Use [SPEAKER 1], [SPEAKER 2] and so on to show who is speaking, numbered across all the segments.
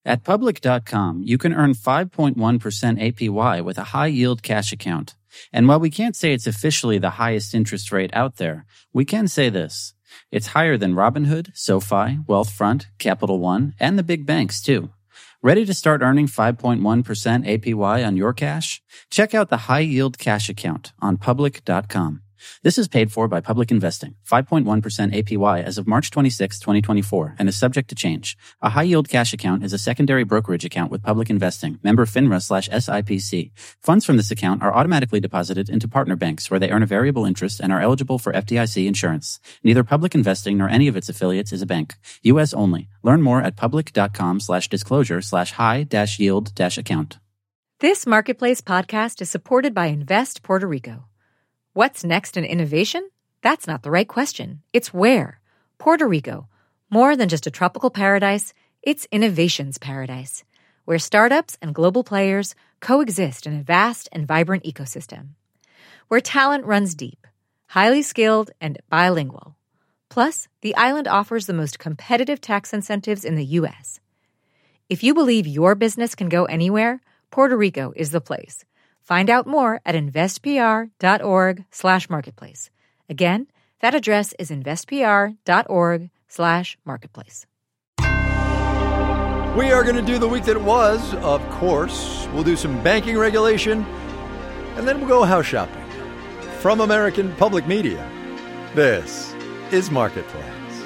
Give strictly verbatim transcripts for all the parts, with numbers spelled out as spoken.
[SPEAKER 1] At Public dot com, you can earn five point one percent A P Y with a high-yield cash account. And while we can't say it's officially the highest interest rate out there, we can say this. It's higher than Robinhood, SoFi, Wealthfront, Capital One, and the big banks, too. Ready to start earning five point one percent A P Y on your cash? Check out the high-yield cash account on Public dot com. This is paid for by Public Investing, five point one percent A P Y as of March twenty-sixth, twenty twenty-four, and is subject to change. A high-yield cash account is a secondary brokerage account with Public Investing, member FINRA slash S I P C. Funds from this account are automatically deposited into partner banks where they earn a variable interest and are eligible for F D I C insurance. Neither Public Investing nor any of its affiliates is a bank. U S only. Learn more at Public dot com slash disclosure slash high dash yield dash account.
[SPEAKER 2] This Marketplace podcast is supported by Invest Puerto Rico. What's next in innovation? That's not the right question. It's where. Puerto Rico. More than just a tropical paradise, it's innovation's paradise, where startups and global players coexist in a vast and vibrant ecosystem. Where talent runs deep, highly skilled, and bilingual. Plus, the island offers the most competitive tax incentives in the U S. If you believe your business can go anywhere, Puerto Rico is the place. Find out more at investpr.org slash marketplace. Again, that address is investpr.org slash marketplace.
[SPEAKER 3] We are going to do the week that was, of course. We'll do some banking regulation, and then we'll go house shopping. From American Public Media, this is Marketplace.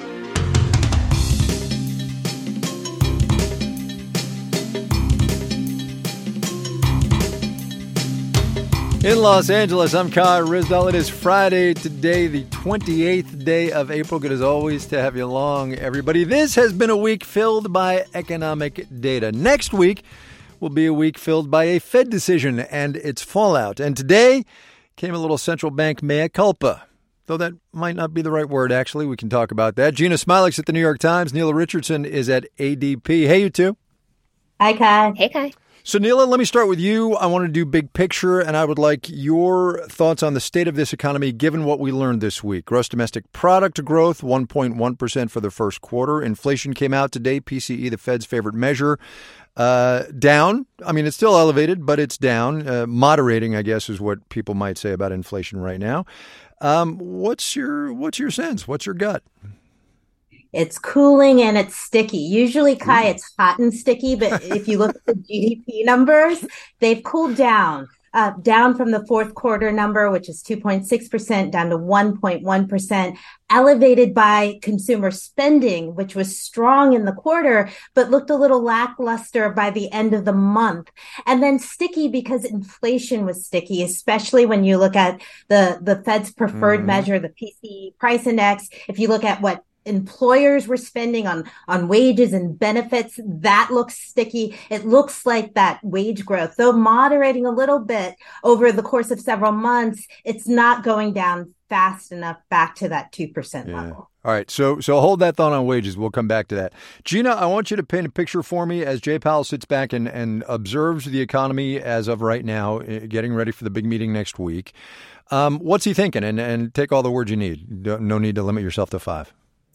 [SPEAKER 3] In Los Angeles, I'm Kai Ryssdal. It is Friday today, the twenty-eighth day of April. Good as always to have you along, everybody. This has been a week filled by economic data. Next week will be a week filled by a Fed decision and its fallout. And today came a little central bank mea culpa, though that might not be the right word, actually. We can talk about that. Gina Smilik's at the New York Times. Neela Richardson is at A D P. Hey, you two.
[SPEAKER 4] Hi, Kai.
[SPEAKER 5] Hey, Kai.
[SPEAKER 3] So, Neela, let me start with you. I want to do big picture, and I would like your thoughts on the state of this economy, given what we learned this week. Gross domestic product growth, one point one percent for the first quarter. Inflation came out today, P C E, the Fed's favorite measure, uh, down. I mean, it's still elevated, but it's down. Uh, moderating, I guess, is what people might say about inflation right now. Um, what's your what's your sense? What's your gut?
[SPEAKER 4] It's cooling and it's sticky. Usually, Kai, it's hot and sticky, but if you look at the G D P numbers, they've cooled down, uh, down from the fourth quarter number, which is two point six percent, down to one point one percent, elevated by consumer spending, which was strong in the quarter, but looked a little lackluster by the end of the month. And then sticky because inflation was sticky, especially when you look at the, the Fed's preferred mm-hmm. measure, the P C E price index. If you look at what employers were spending on, on wages and benefits, that looks sticky. It looks like that wage growth, though moderating a little bit over the course of several months, it's not going down fast enough back to that two percent
[SPEAKER 3] yeah.
[SPEAKER 4] level.
[SPEAKER 3] All right. So so hold that thought on wages. We'll come back to that. Gina, I want you to paint a picture for me as Jay Powell sits back and, and observes the economy as of right now, getting ready for the big meeting next week. Um, what's he thinking? And, and take all the words you need. No need to limit yourself to five.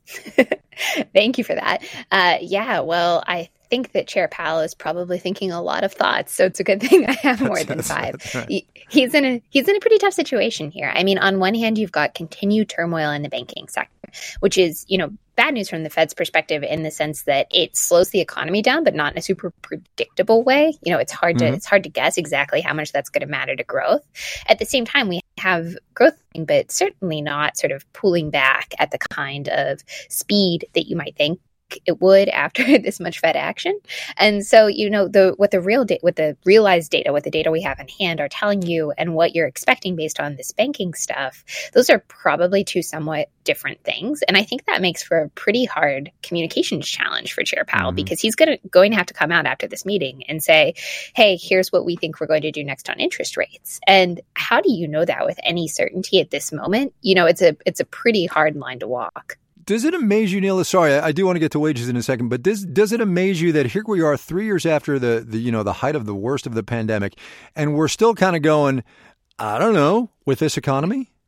[SPEAKER 5] Thank you for that. Uh, yeah, well, I think that Chair Powell is probably thinking a lot of thoughts, so it's a good thing I have more than five. Right. he, he's in a he's in a pretty tough situation here. I mean, on one hand, you've got continued turmoil in the banking sector, which is, you know, bad news from the Fed's perspective in the sense that it slows the economy down, but not in a super predictable way. You know, it's hard to mm-hmm. it's hard to guess exactly how much that's going to matter to growth. At the same time, we have growth, but certainly not sort of pulling back at the kind of speed that you might think it would after this much Fed action. And so, you know, the what the real da- what the realized data, what the data we have in hand are telling you and what you're expecting based on this banking stuff, those are probably two somewhat different things. And I think that makes for a pretty hard communications challenge for Chair Powell, mm-hmm. because he's gonna, going to have to come out after this meeting and say, hey, here's what we think we're going to do next on interest rates. And how do you know that with any certainty at this moment? You know, it's a it's a pretty hard line to walk.
[SPEAKER 3] Does it amaze you, Neela? Sorry, I do want to get to wages in a second, but does does it amaze you that here we are three years after the, the you know the height of the worst of the pandemic, and we're still kind of going, I don't know, with this economy?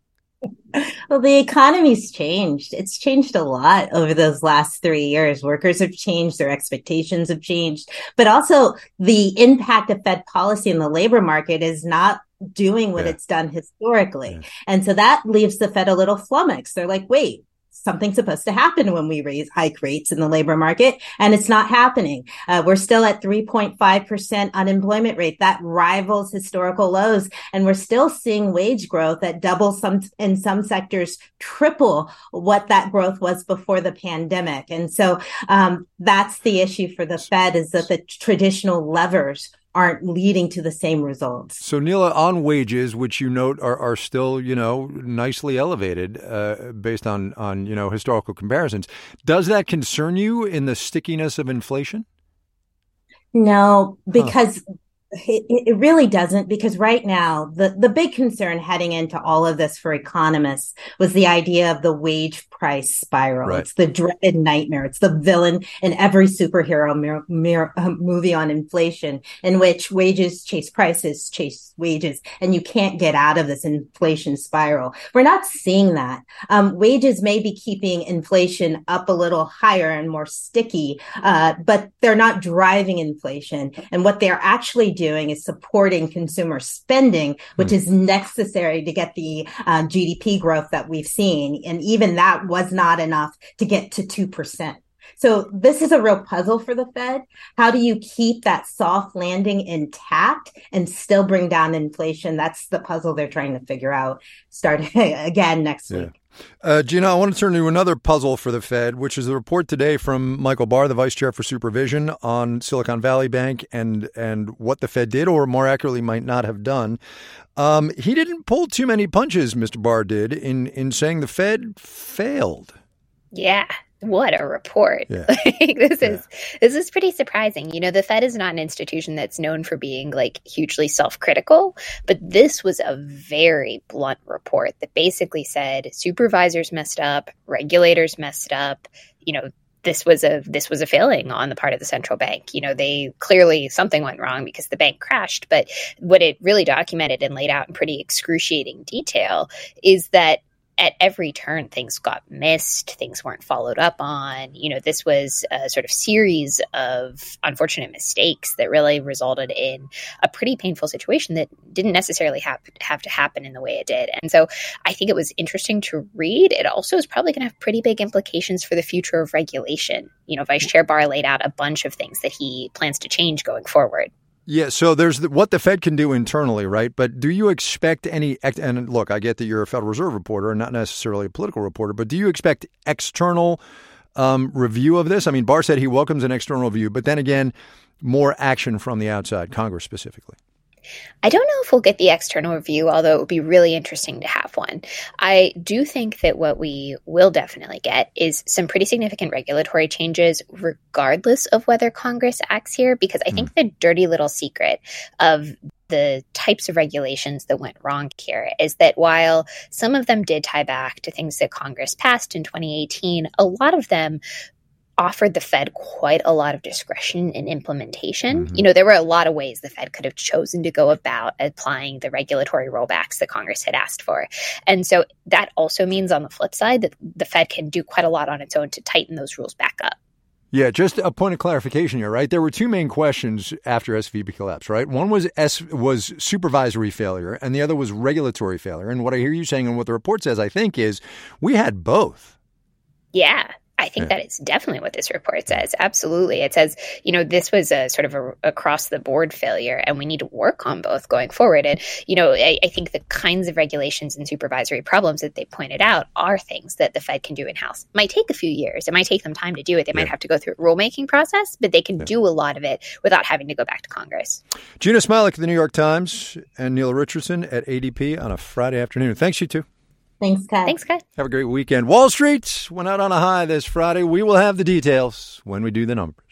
[SPEAKER 4] Well, the economy's changed. It's changed a lot over those last three years. Workers have changed, their expectations have changed, but also the impact of Fed policy in the labor market is not doing what yeah. it's done historically. Yeah. And so that leaves the Fed a little flummoxed. They're like, wait, something's supposed to happen when we raise hike rates in the labor market, and it's not happening. Uh, we're still at three point five percent unemployment rate. That rivals historical lows. And we're still seeing wage growth that doubles some in some sectors, triple what that growth was before the pandemic. And so um, that's the issue for the Fed, is that the traditional levers aren't leading to the same results.
[SPEAKER 3] So, Neela, on wages, which you note are, are still, you know, nicely elevated uh, based on, on, you know, historical comparisons, does that concern you in the stickiness of inflation?
[SPEAKER 4] No, because huh. it, it really doesn't, because right now, the, the big concern heading into all of this for economists was the idea of the wage price spiral. Right. It's the dreaded nightmare. It's the villain in every superhero mir- mir- uh, movie on inflation, in which wages chase prices, chase wages, and you can't get out of this inflation spiral. We're not seeing that. Um, wages may be keeping inflation up a little higher and more sticky, uh, but they're not driving inflation. And what they're actually doing is supporting consumer spending, which mm. is necessary to get the uh, G D P growth that we've seen. And even that was not enough to get to two percent. So this is a real puzzle for the Fed. How do you keep that soft landing intact and still bring down inflation? That's the puzzle they're trying to figure out starting again next yeah. week.
[SPEAKER 3] Uh, Gina, I want to turn to another puzzle for the Fed, which is a report today from Michael Barr, the vice chair for supervision, on Silicon Valley Bank and and what the Fed did, or more accurately, might not have done. Um, he didn't pull too many punches, Mister Barr did, in, in saying the Fed failed.
[SPEAKER 5] Yeah. What a report. Yeah. Like, this yeah. is this is pretty surprising. You know, the Fed is not an institution that's known for being like hugely self-critical, but this was a very blunt report that basically said supervisors messed up, regulators messed up, you know, this was a this was a failing on the part of the central bank. You know, they clearly something went wrong because the bank crashed. But what it really documented and laid out in pretty excruciating detail is that at every turn, things got missed, things weren't followed up on. You know, this was a sort of series of unfortunate mistakes that really resulted in a pretty painful situation that didn't necessarily have, have to happen in the way it did. And so I think it was interesting to read. It also is probably going to have pretty big implications for the future of regulation. You know, Vice Chair Barr laid out a bunch of things that he plans to change going forward.
[SPEAKER 3] Yeah, so there's the, what the Fed can do internally, right? But do you expect any, and look, I get that you're a Federal Reserve reporter and not necessarily a political reporter, but do you expect external um, review of this? I mean, Barr said he welcomes an external review, but then again, more action from the outside, Congress specifically.
[SPEAKER 5] I don't know if we'll get the external review, although it would be really interesting to have one. I do think that what we will definitely get is some pretty significant regulatory changes, regardless of whether Congress acts here, because I mm. think the dirty little secret of the types of regulations that went wrong here is that while some of them did tie back to things that Congress passed in twenty eighteen, a lot of them offered the Fed quite a lot of discretion in implementation. Mm-hmm. You know, there were a lot of ways the Fed could have chosen to go about applying the regulatory rollbacks that Congress had asked for. And so that also means on the flip side that the Fed can do quite a lot on its own to tighten those rules back up.
[SPEAKER 3] Yeah, just a point of clarification here, right? There were two main questions after S V B collapse, right? One was S was supervisory failure, and the other was regulatory failure. And what I hear you saying and what the report says, I think, is we had both.
[SPEAKER 5] Yeah. I think yeah. that is definitely what this report says. Absolutely. It says, you know, this was a sort of a across the board failure and we need to work on both going forward. And, you know, I, I think the kinds of regulations and supervisory problems that they pointed out are things that the Fed can do in-house. It might take a few years. It might take them time to do it. They yeah. might have to go through a rulemaking process, but they can yeah. do a lot of it without having to go back to Congress.
[SPEAKER 3] Gina Smialek of the New York Times and Neela Richardson at A D P on a Friday afternoon. Thanks, you two.
[SPEAKER 4] Thanks, Kai.
[SPEAKER 5] Thanks, Kai.
[SPEAKER 3] Have a great weekend. Wall Street went out on a high this Friday. We will have the details when we do the numbers.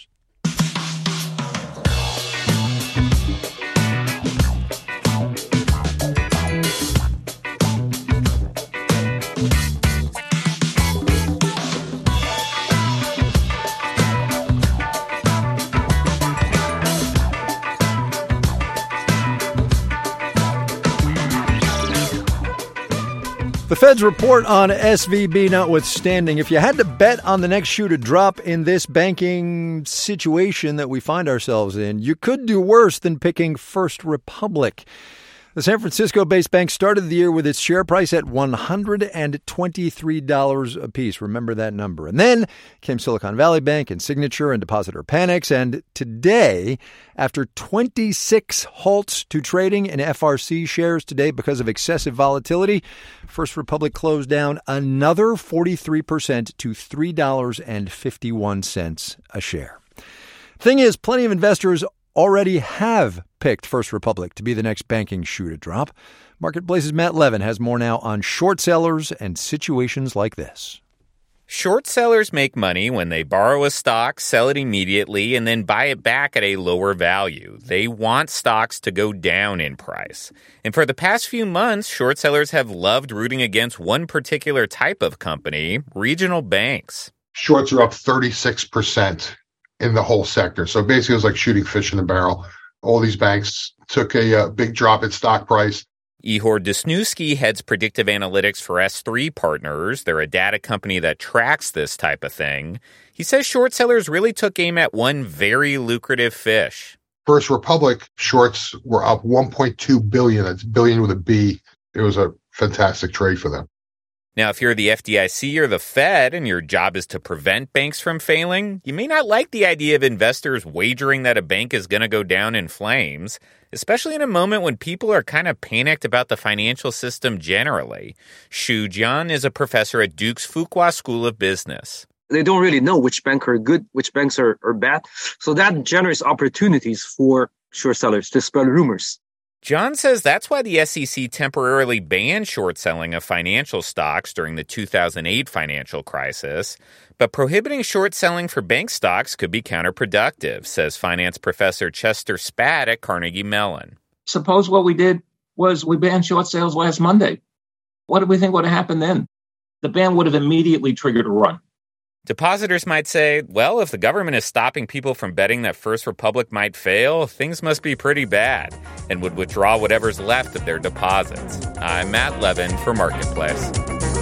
[SPEAKER 3] The Fed's report on S V B notwithstanding, if you had to bet on the next shoe to drop in this banking situation that we find ourselves in, you could do worse than picking First Republic. The San Francisco-based bank started the year with its share price at one hundred twenty-three dollars apiece. Remember that number. And then came Silicon Valley Bank and Signature and Depositor Panics. And today, after twenty-six halts to trading in F R C shares today because of excessive volatility, First Republic closed down another forty-three percent to three dollars and fifty-one cents a share. Thing is, plenty of investors already have picked First Republic to be the next banking shoe to drop. Marketplace's Matt Levin has more now on short sellers and situations like this.
[SPEAKER 6] Short sellers make money when they borrow a stock, sell it immediately, and then buy it back at a lower value. They want stocks to go down in price. And for the past few months, short sellers have loved rooting against one particular type of company, regional banks.
[SPEAKER 7] Shorts are up thirty-six percent. In the whole sector. So basically, it was like shooting fish in a barrel. All these banks took a, a big drop in stock price.
[SPEAKER 6] Ihor Desnewski heads predictive analytics for S three Partners. They're a data company that tracks this type of thing. He says short sellers really took aim at one very lucrative fish.
[SPEAKER 7] First Republic shorts were up one point two billion dollars. That's billion with a B. It was a fantastic trade for them.
[SPEAKER 6] Now, if you're the F D I C or the Fed and your job is to prevent banks from failing, you may not like the idea of investors wagering that a bank is going to go down in flames, especially in a moment when people are kind of panicked about the financial system generally. Xu Jian is a professor at Duke's Fuqua School of Business.
[SPEAKER 8] They don't really know which banks are good, which banks are, are bad. So that generates opportunities for short sellers to spread rumors.
[SPEAKER 6] John says that's why the S E C temporarily banned short selling of financial stocks during the two thousand eight financial crisis. But prohibiting short selling for bank stocks could be counterproductive, says finance professor Chester Spatt at Carnegie Mellon.
[SPEAKER 9] Suppose what we did was we banned short sales last Monday. What do we think would have happened then? The ban would have immediately triggered a run.
[SPEAKER 6] Depositors might say, well, if the government is stopping people from betting that First Republic might fail, things must be pretty bad, and would withdraw whatever's left of their deposits. I'm Matt Levin for Marketplace.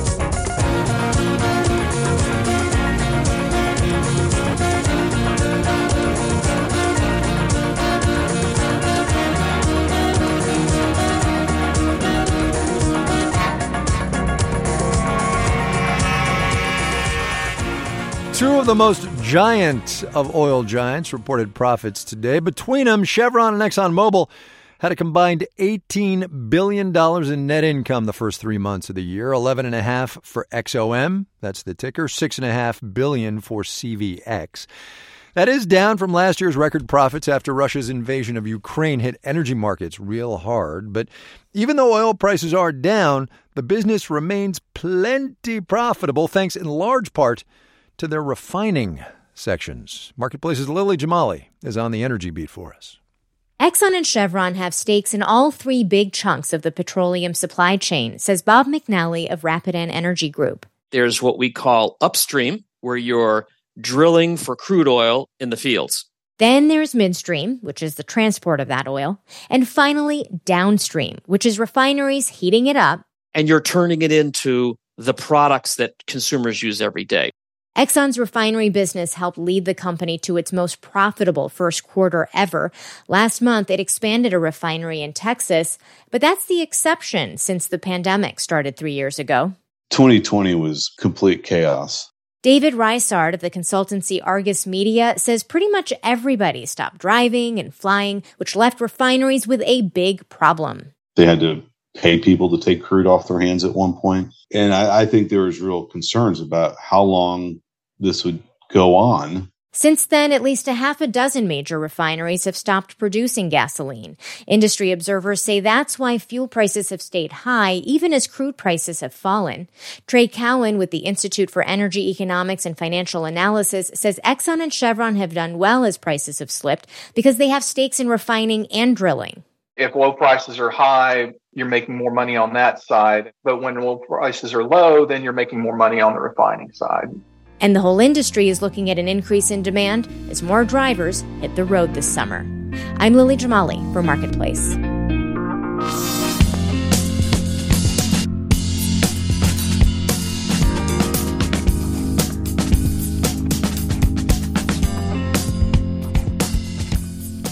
[SPEAKER 3] Two of the most giant of oil giants reported profits today. Between them, Chevron and ExxonMobil had a combined eighteen billion dollars in net income the first three months of the year. eleven point five for X O M, that's the ticker, six point five billion dollars for C V X. That is down from last year's record profits after Russia's invasion of Ukraine hit energy markets real hard. But even though oil prices are down, the business remains plenty profitable, thanks in large part to their refining sections. Marketplace's Lily Jamali is on the energy beat for us.
[SPEAKER 10] Exxon and Chevron have stakes in all three big chunks of the petroleum supply chain, says Bob McNally of Rapidan Energy Group.
[SPEAKER 11] There's what we call upstream, where you're drilling for crude oil in the fields.
[SPEAKER 10] Then there's midstream, which is the transport of that oil. And finally, downstream, which is refineries heating it up.
[SPEAKER 11] And you're turning it into the products that consumers use every day.
[SPEAKER 10] Exxon's refinery business helped lead the company to its most profitable first quarter ever. Last month, it expanded a refinery in Texas, but that's the exception since the pandemic started three years ago.
[SPEAKER 12] twenty twenty was complete chaos.
[SPEAKER 10] David Rysard of the consultancy Argus Media says pretty much everybody stopped driving and flying, which left refineries with a big problem.
[SPEAKER 12] They had to pay people to take crude off their hands at one point. And I, I think there was real concerns about how long this would go on.
[SPEAKER 10] Since then, at least a half a dozen major refineries have stopped producing gasoline. Industry observers say that's why fuel prices have stayed high, even as crude prices have fallen. Trey Cowan with the Institute for Energy Economics and Financial Analysis says Exxon and Chevron have done well as prices have slipped because they have stakes in refining and drilling.
[SPEAKER 13] If oil prices are high, you're making more money on that side. But when oil prices are low, then you're making more money on the refining side.
[SPEAKER 10] And the whole industry is looking at an increase in demand as more drivers hit the road this summer. I'm Lily Jamali for Marketplace.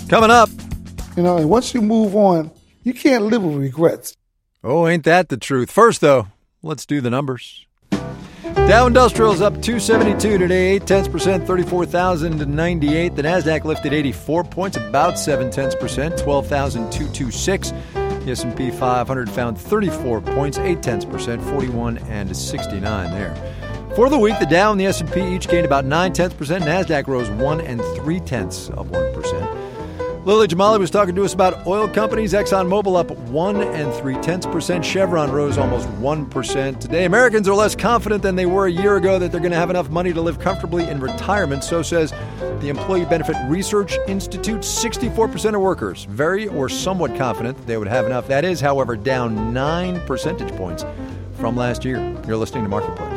[SPEAKER 3] Coming up.
[SPEAKER 14] You know, and once you move on, you can't live with regrets.
[SPEAKER 3] Oh, ain't that the truth? First, though, let's do the numbers. Dow Industrial's up two seventy-two today, eight tenths percent, thirty-four thousand ninety-eight. The Nasdaq lifted eighty-four points, about seven tenths percent, twelve thousand two hundred twenty-six. The S and P five hundred found thirty-four points, eight tenths percent, forty-one and sixty-nine there. For the week, the Dow and the S and P each gained about nine tenths percent. Nasdaq rose one and three tenths of one percent. Lily Jamali was talking to us about oil companies. ExxonMobil up one and three tenths percent. Chevron rose almost one percent. Today, Americans are less confident than they were a year ago that they're going to have enough money to live comfortably in retirement. So says the Employee Benefit Research Institute. sixty-four percent of workers very or somewhat confident that they would have enough. That is, however, down nine percentage points from last year. You're listening to Marketplace.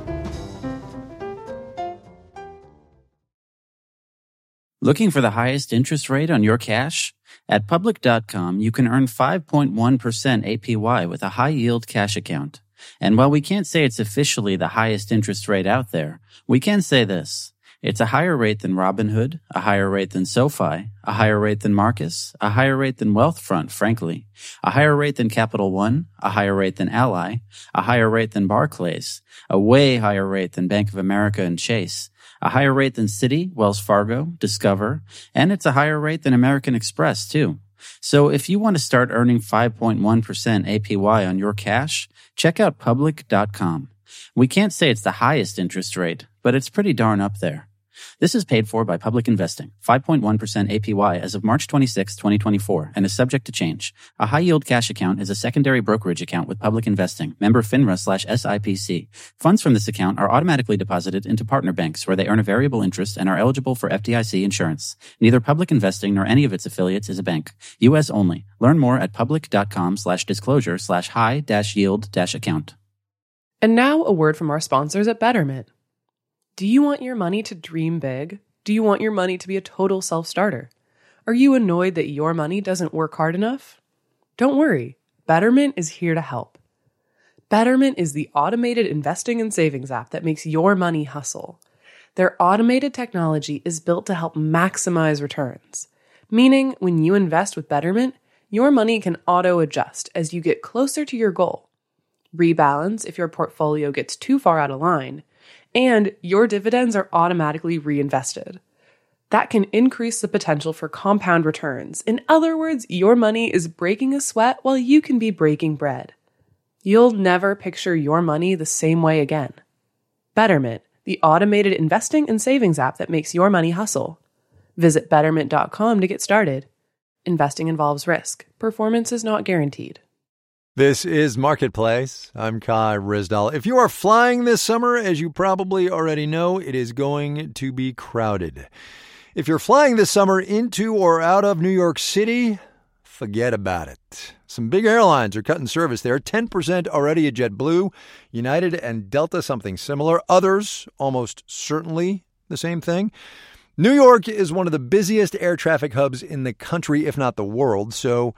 [SPEAKER 1] Looking for the highest interest rate on your cash? At public dot com, you can earn five point one percent A P Y with a high-yield cash account. And while we can't say it's officially the highest interest rate out there, we can say this. It's a higher rate than Robinhood, a higher rate than SoFi, a higher rate than Marcus, a higher rate than Wealthfront, frankly, a higher rate than Capital One, a higher rate than Ally, a higher rate than Barclays, a way higher rate than Bank of America and Chase, a higher rate than Citi, Wells Fargo, Discover, and it's a higher rate than American Express, too. So if you want to start earning five point one percent A P Y on your cash, check out public dot com. We can't say it's the highest interest rate, but it's pretty darn up there. This is paid for by Public Investing, five point one percent A P Y as of March twenty-sixth, twenty twenty-four, and is subject to change. A high-yield cash account is a secondary brokerage account with Public Investing, member FINRA slash S I P C. Funds from this account are automatically deposited into partner banks where they earn a variable interest and are eligible for F D I C insurance. Neither Public Investing nor any of its affiliates is a bank. U S only. Learn more at public dot com slash disclosure slash high dash yield dash account.
[SPEAKER 15] And now a word from our sponsors at Betterment. Do you want your money to dream big? Do you want your money to be a total self-starter? Are you annoyed that your money doesn't work hard enough? Don't worry, Betterment is here to help. Betterment is the automated investing and savings app that makes your money hustle. Their automated technology is built to help maximize returns, meaning when you invest with Betterment, your money can auto-adjust as you get closer to your goal, rebalance if your portfolio gets too far out of line, and your dividends are automatically reinvested. That can increase the potential for compound returns. In other words, your money is breaking a sweat while you can be breaking bread. You'll never picture your money the same way again. Betterment, the automated investing and savings app that makes your money hustle. Visit betterment dot com to get started. Investing involves risk. Performance is not guaranteed.
[SPEAKER 3] This is Marketplace. I'm Kai Rizdal. If you are flying this summer, as you probably already know, it is going to be crowded. If you're flying this summer into or out of New York City, forget about it. Some big airlines are cutting service there. ten percent already at JetBlue, United and Delta, something similar. Others, almost certainly the same thing. New York is one of the busiest air traffic hubs in the country, if not the world. So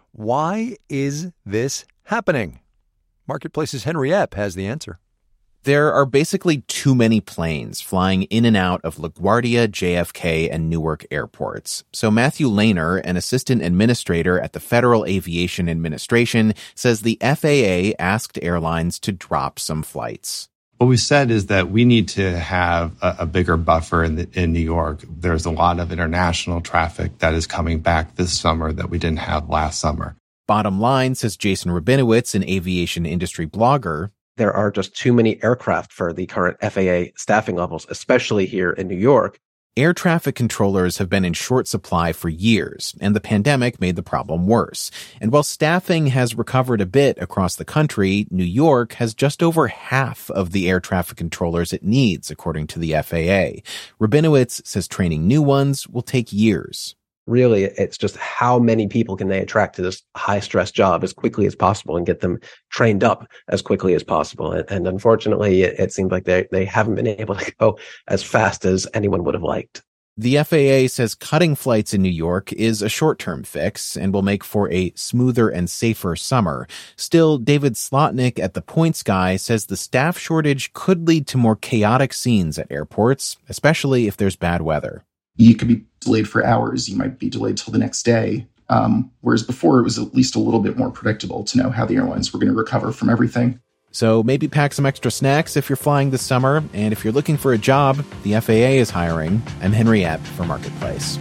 [SPEAKER 3] why is this happening? Marketplace's Henry Epp has the answer.
[SPEAKER 16] There are basically too many planes flying in and out of LaGuardia, J F K, and Newark airports. So Matthew Lehner, an assistant administrator at the Federal Aviation Administration, says the F A A asked airlines to drop some flights.
[SPEAKER 17] What we said is that we need to have a, a bigger buffer in, the, in New York. There's a lot of international traffic that is coming back this summer that we didn't have last summer.
[SPEAKER 16] Bottom line, says Jason Rabinowitz, an aviation industry blogger,
[SPEAKER 18] there are just too many aircraft for the current F A A staffing levels, especially here in New York.
[SPEAKER 16] Air traffic controllers have been in short supply for years, and the pandemic made the problem worse. And while staffing has recovered a bit across the country, New York has just over half of the air traffic controllers it needs, according to the F A A. Rabinowitz says training new ones will take years.
[SPEAKER 18] Really, it's just how many people can they attract to this high-stress job as quickly as possible and get them trained up as quickly as possible. And, and unfortunately, it, it seems like they, they haven't been able to go as fast as anyone would have liked.
[SPEAKER 16] The F A A says cutting flights in New York is a short-term fix and will make for a smoother and safer summer. Still, David Slotnick at The Points Guy says the staff shortage could lead to more chaotic scenes at airports, especially if there's bad weather.
[SPEAKER 19] you could be delayed for hours. You might be delayed till the next day. Um, whereas before, it was at least a little bit more predictable to know how the airlines were going to recover from everything.
[SPEAKER 16] So maybe pack some extra snacks if you're flying this summer. And if you're looking for a job, the F A A is hiring. I'm Henry Epp for Marketplace.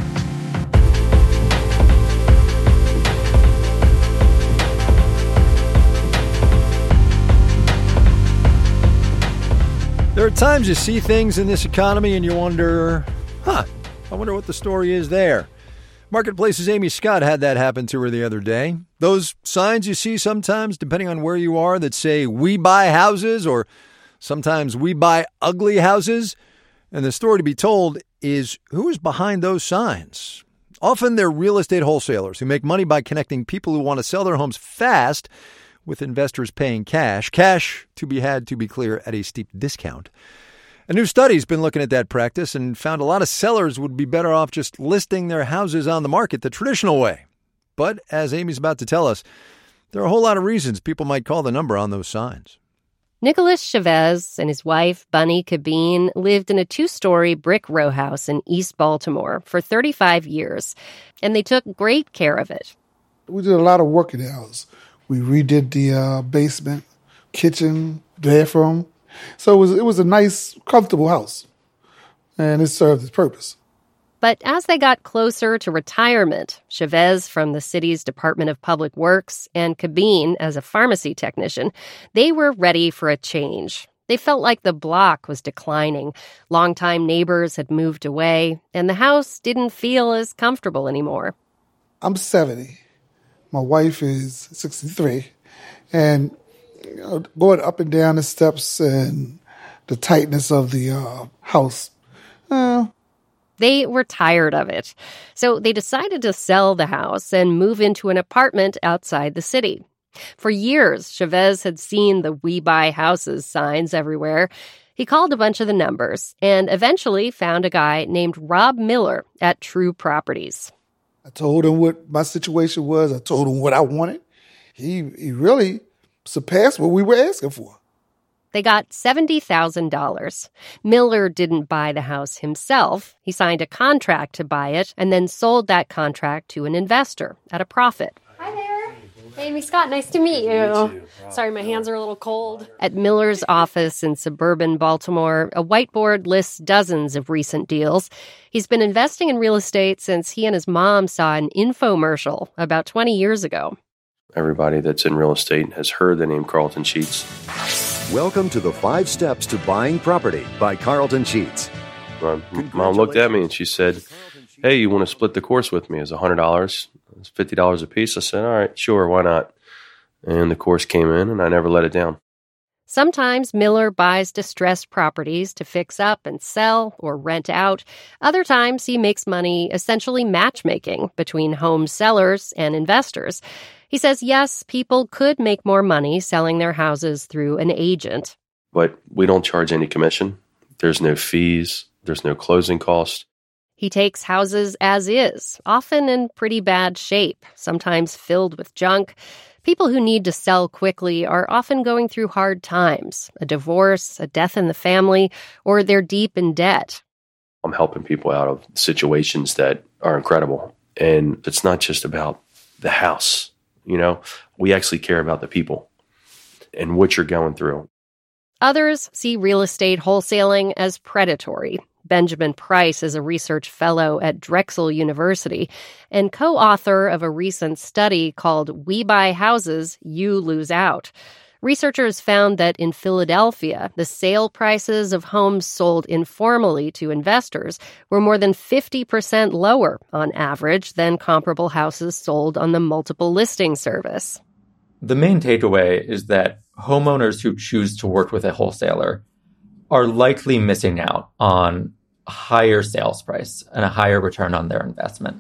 [SPEAKER 3] There are times you see things in this economy and you wonder, huh, I wonder what the story is there. Marketplace's Amy Scott had that happen to her the other day. Those signs you see sometimes, depending on where you are, that say, we buy houses, or sometimes we buy ugly houses. And the story to be told is who is behind those signs. Often they're real estate wholesalers who make money by connecting people who want to sell their homes fast with investors paying cash. Cash, to be had, to be clear, at a steep discount. A new study's been looking at that practice and found a lot of sellers would be better off just listing their houses on the market the traditional way. But, as Amy's about to tell us, there are a whole lot of reasons people might call the number on those signs.
[SPEAKER 20] Nicholas Chavez and his wife, Bunny Cabine, lived in a two-story brick row house in East Baltimore for thirty-five years, and they took great care of it.
[SPEAKER 14] We did a lot of work in the house. We redid the uh, basement, kitchen, bathroom. So it was it was a nice, comfortable house, and it served its purpose.
[SPEAKER 20] But as they got closer to retirement, Chavez from the city's Department of Public Works and Cabine as a pharmacy technician, they were ready for a change. They felt like the block was declining. Longtime neighbors had moved away, and the house didn't feel as comfortable anymore.
[SPEAKER 14] I'm seventy. My wife is sixty-three, and you know, going up and down the steps and the tightness of the uh, house. Uh,
[SPEAKER 20] they were tired of it. So they decided to sell the house and move into an apartment outside the city. For years, Chavez had seen the We Buy Houses signs everywhere. He called a bunch of the numbers and eventually found a guy named Rob Miller at True Properties.
[SPEAKER 14] I told him what my situation was. I told him what I wanted. He he really surpassed what we were asking for.
[SPEAKER 20] They got seventy thousand dollars. Miller didn't buy the house himself. He signed a contract to buy it and then sold that contract to an investor at a profit.
[SPEAKER 21] Hi there. Amy Scott, nice to meet you. Sorry, my hands are a little cold.
[SPEAKER 20] At Miller's office in suburban Baltimore, a whiteboard lists dozens of recent deals. He's been investing in real estate since he and his mom saw an infomercial about twenty years ago.
[SPEAKER 22] Everybody that's in real estate has heard the name Carleton Sheets.
[SPEAKER 23] Welcome to the Five Steps to Buying Property by Carleton Sheets.
[SPEAKER 22] My mom looked at me and she said, hey, you want to split the course with me? It's one hundred dollars. It's fifty dollars a piece. I said, all right, sure, why not? And the course came in and I never let it down.
[SPEAKER 20] Sometimes Miller buys distressed properties to fix up and sell or rent out. Other times he makes money essentially matchmaking between home sellers and investors. He says, yes, people could make more money selling their houses through an agent.
[SPEAKER 22] But we don't charge any commission. There's no fees. There's no closing cost.
[SPEAKER 20] He takes houses as is, often in pretty bad shape, sometimes filled with junk. People who need to sell quickly are often going through hard times, a divorce, a death in the family, or they're deep in debt.
[SPEAKER 22] I'm helping people out of situations that are incredible. And it's not just about the house. You know, we actually care about the people and what you're going through.
[SPEAKER 20] Others see real estate wholesaling as predatory. Benjamin Price is a research fellow at Drexel University and co-author of a recent study called We Buy Houses, You Lose Out. Researchers found that in Philadelphia, the sale prices of homes sold informally to investors were more than fifty percent lower on average than comparable houses sold on the multiple listing service.
[SPEAKER 24] The main takeaway is that homeowners who choose to work with a wholesaler are likely missing out on a higher sales price and a higher return on their investment.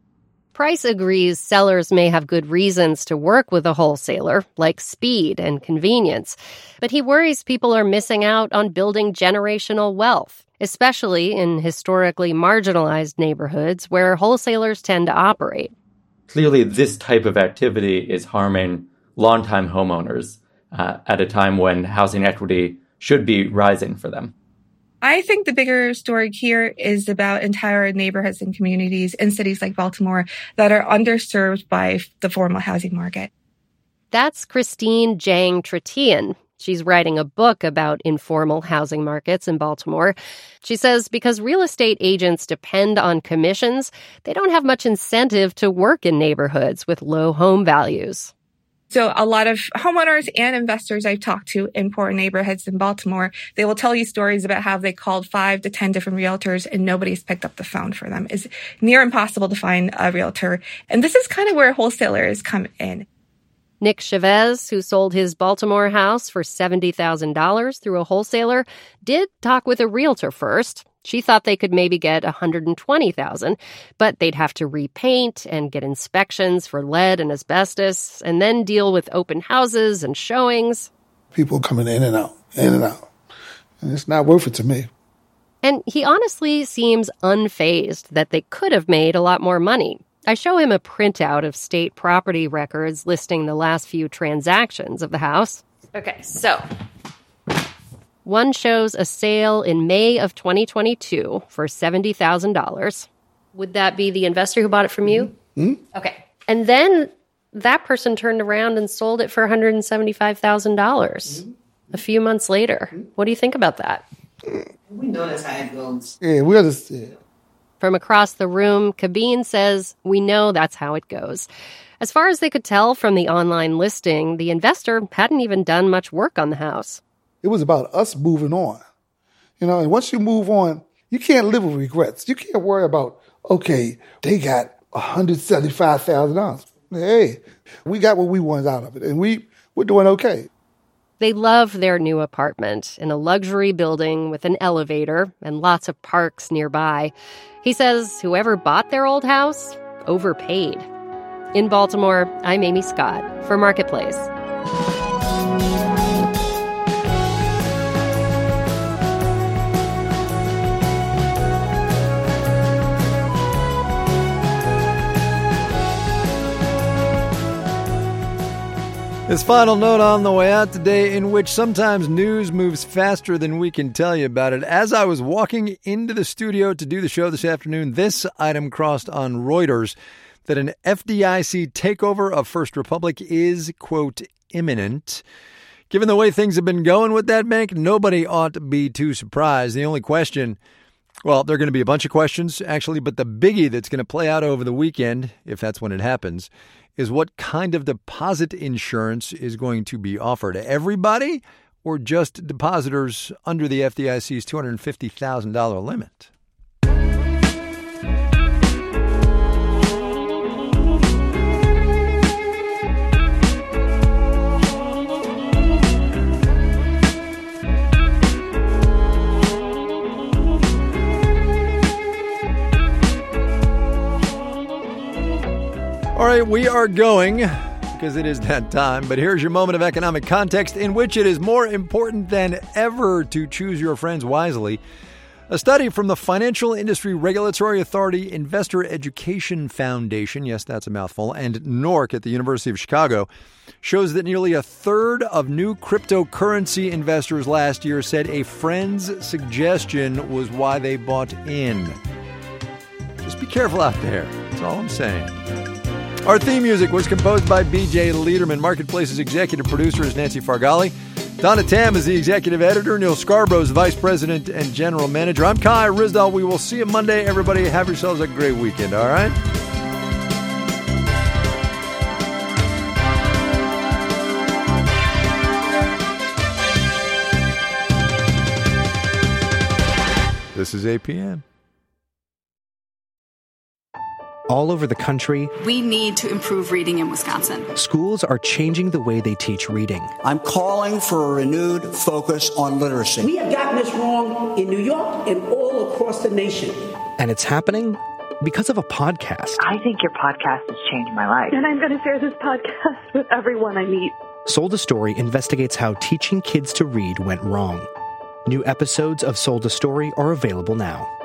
[SPEAKER 20] Price agrees sellers may have good reasons to work with a wholesaler, like speed and convenience, but he worries people are missing out on building generational wealth, especially in historically marginalized neighborhoods where wholesalers tend to operate.
[SPEAKER 24] Clearly, this type of activity is harming longtime homeowners uh, at a time when housing equity should be rising for them.
[SPEAKER 2] I think the bigger story here is about entire neighborhoods and communities in cities like Baltimore that are underserved by the formal housing market.
[SPEAKER 20] That's Christine Jang Tretian. She's writing a book about informal housing markets in Baltimore. She says because real estate agents depend on commissions, they don't have much incentive to work in neighborhoods with low home values.
[SPEAKER 2] So a lot of homeowners and investors I've talked to in poor neighborhoods in Baltimore, they will tell you stories about how they called five to ten different realtors and nobody's picked up the phone for them. It's near impossible to find a realtor. And this is kind of where wholesalers come in.
[SPEAKER 20] Nick Chavez, who sold his Baltimore house for seventy thousand dollars through a wholesaler, did talk with a realtor first. She thought they could maybe get one hundred twenty thousand dollars, but they'd have to repaint and get inspections for lead and asbestos, and then deal with open houses and showings.
[SPEAKER 14] People coming in and out, in and out. And it's not worth it to me.
[SPEAKER 20] And he honestly seems unfazed that they could have made a lot more money. I show him a printout of state property records listing the last few transactions of the house. Okay, so one shows a sale in May of twenty twenty-two for seventy thousand dollars. Would that be the investor who bought it from you?
[SPEAKER 14] Mm-hmm.
[SPEAKER 20] Okay. And then that person turned around and sold it for one hundred seventy-five thousand dollars mm-hmm. a few months later. Mm-hmm. What do you think about that?
[SPEAKER 4] We know that's how it goes.
[SPEAKER 14] Yeah, we understand.
[SPEAKER 20] From across the room, Kabine says, we know that's how it goes. As far as they could tell from the online listing, the investor hadn't even done much work on the house.
[SPEAKER 14] It was about us moving on. You know, and once you move on, you can't live with regrets. You can't worry about, okay, they got one hundred seventy-five thousand dollars. Hey, we got what we wanted out of it, and we, we're doing okay.
[SPEAKER 20] They love their new apartment in a luxury building with an elevator and lots of parks nearby. He says whoever bought their old house overpaid. In Baltimore, I'm Amy Scott for Marketplace.
[SPEAKER 3] This final note on the way out today, in which sometimes news moves faster than we can tell you about it. As I was walking into the studio to do the show this afternoon, this item crossed on Reuters that an F D I C takeover of First Republic is, quote, imminent. Given the way things have been going with that bank, nobody ought to be too surprised. The only question, well, there are going to be a bunch of questions, actually, but the biggie that's going to play out over the weekend, if that's when it happens, is what kind of deposit insurance is going to be offered. Everybody or just depositors under the F D I C's two hundred fifty thousand dollars limit? All right, we are going, because it is that time, but here's your moment of economic context in which it is more important than ever to choose your friends wisely. A study from the Financial Industry Regulatory Authority Investor Education Foundation, yes, that's a mouthful, and N O R C at the University of Chicago, shows that nearly a third of new cryptocurrency investors last year said a friend's suggestion was why they bought in. Just be careful out there. That's all I'm saying. Our theme music was composed by B J Lederman. Marketplace's executive producer is Nancy Fargali. Donna Tam is the executive editor. Neil Scarborough is vice president and general manager. I'm Kai Ryssdal. We will see you Monday. Everybody have yourselves a great weekend, all right? This is A P M.
[SPEAKER 5] All over the country,
[SPEAKER 7] we need to improve reading in Wisconsin.
[SPEAKER 5] Schools are changing the way they teach reading.
[SPEAKER 25] I'm calling for a renewed focus on literacy.
[SPEAKER 26] We have gotten this wrong in New York and all across the nation.
[SPEAKER 5] And it's happening because of a podcast.
[SPEAKER 27] I think your podcast has changed my life.
[SPEAKER 28] And I'm going to share this podcast with everyone I meet.
[SPEAKER 5] Sold a Story investigates how teaching kids to read went wrong. New episodes of Sold a Story are available now.